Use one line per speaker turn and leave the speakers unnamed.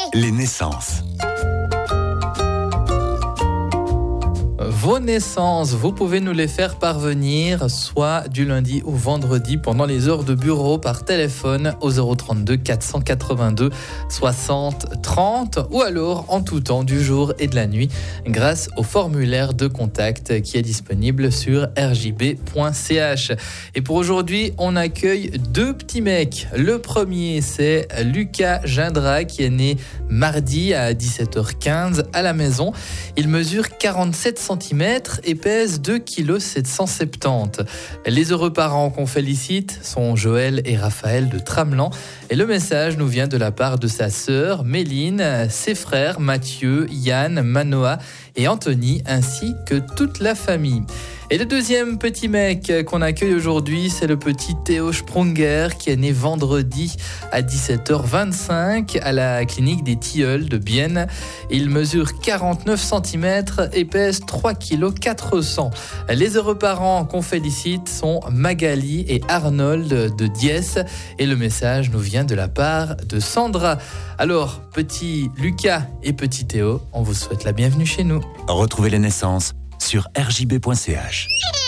Les naissances.
Vos naissances, vous pouvez nous les faire parvenir soit du lundi au vendredi pendant les heures de bureau par téléphone au 032 482 60 30 ou alors en tout temps du jour et de la nuit grâce au formulaire de contact qui est disponible sur rjb.ch. Et pour aujourd'hui, on accueille deux petits mecs. Le premier, c'est Lucas Gindra qui est né mardi à 17h15 à la maison. Il mesure 47 cm et pèse 2,770 kg. Les heureux parents qu'on félicite sont Joël et Raphaël de Tramelan. Et le message nous vient de la part de sa sœur Méline, ses frères Mathieu, Yann, Manoa et Anthony, ainsi que toute la famille. Et le deuxième petit mec qu'on accueille aujourd'hui, c'est le petit Théo Sprunger qui est né vendredi à 17h25 à la clinique des Tilleuls de Bienne. Il mesure 49 cm et pèse 3,4 kg. Les heureux parents qu'on félicite sont Magali et Arnold de Diès. Et le message nous vient de la part de Sandra. Alors, petit Lucas et petit Théo, on vous souhaite la bienvenue chez nous.
Retrouvez les naissances sur rjb.ch.